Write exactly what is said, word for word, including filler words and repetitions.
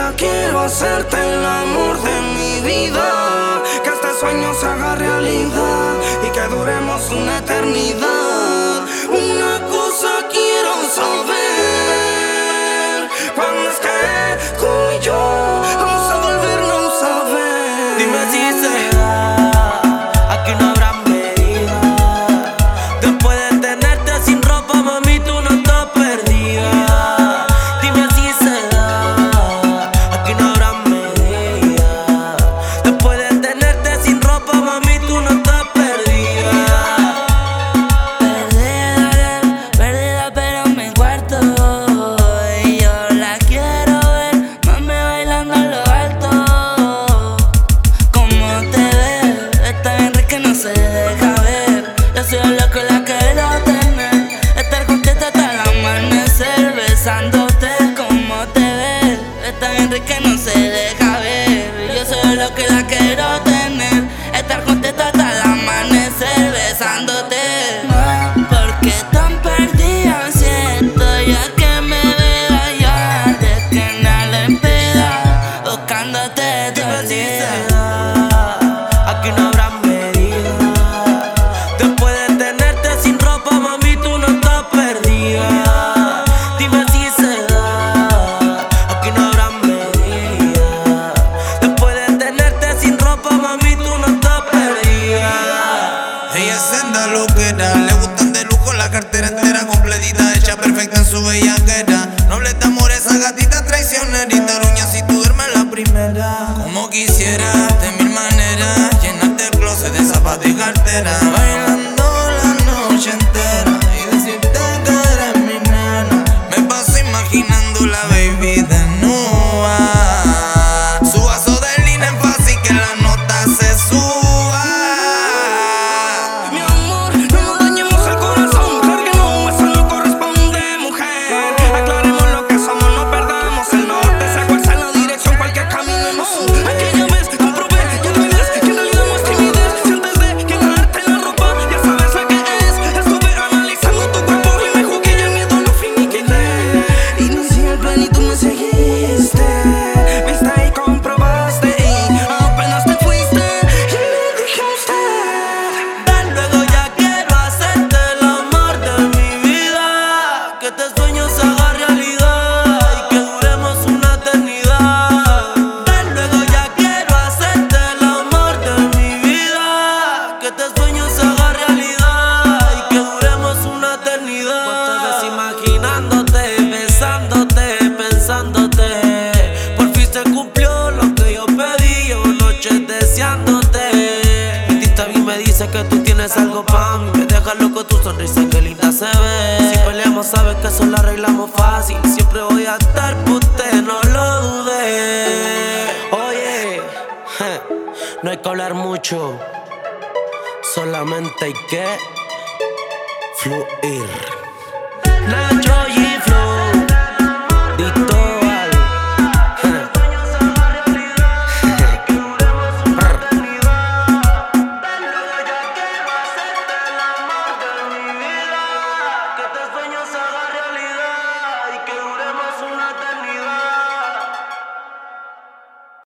día quiero hacerte el amor de mi vida, que este sueño se haga realidad y que duremos una eternidad. Una cosa quiero saber, ¿cuándo es que tú y yo vamos a volvernos a ver? Dime si se da, aquí no habrá medida. Después de tenerte sin ropa, mami, tú no estás perdida. Dime si se da, aquí no habrá medida. Después de tenerte sin ropa, mami, tú no estás perdida. Perdida, perdida, pero en mi cuarto. Y yo la quiero ver, mami, bailando a lo alto. Como te ves, está bien rica y no se deja ver. Yo soy el loco y la quiero tener, estar contenta hasta el amanecer, besándote. Como te ves, está bien rica y no se deja ver. Yo soy el loco y la quiero tener, estar contenta hasta el amanecer, besándote. Porque tan perdida siento ya que me veo allá, de que nada le impida, buscándote todo Dime el si se día. da, aquí no habrá medida. Después de tenerte sin ropa, mami, tú no estás perdida. Dime si se da, aquí no habrá medida. Después de tenerte sin ropa, mami, tú no estás perdida. Ella senda loquera, le gustan de lujo la cartera entera completita, hecha perfecta en su bellaquera. Noble de amor, esa gatita traicionerita, ruña si tú duermes la primera. Como quisiera, de mil maneras, llenarte el closet de zapatos y cartera, bailando la noche entera y decirte que eres mi nena. Me paso imaginando la baby desnuda, su vaso de línea en fácil que la nota se suba. Mi amor, no nos dañemos el corazón, carguemos, eso no corresponde, mujer. Aclaremos lo que somos, no perdamos el norte, sea cual sea la dirección, cualquier camino nos une. Aquella vez comprobé que no olvides que en realidad no es timidez. Si antes de quitarte la ropa ya sabes la que es, estuve analizando tu cuerpo y me jugué y el miedo lo finiquité. Inicié el plan y tú me seguiste, viste y comprobaste y apenas te fuiste y le dije a usted. Ven, luego ya quiero hacerte el amor de mi vida, que este sueño se haga realidad y que duremos una eternidad. Ven, luego ya quiero hacerte el amor de mi vida, que este sueño se haga realidad y que duremos una eternidad. Cuántas veces imaginándote, besándote, pensándote, por fin se cumplió lo que yo pedí, llevo noches deseándote. Mi tita a mí me dice que tú tienes algo pa' mí, me deja loco tu sonrisa, que linda se ve. Si peleamos sabes que eso lo arreglamos fácil, siempre voy a estar por usted, no lo dudé. Oye, je, no hay que hablar mucho, solamente hay que fluir. Nacho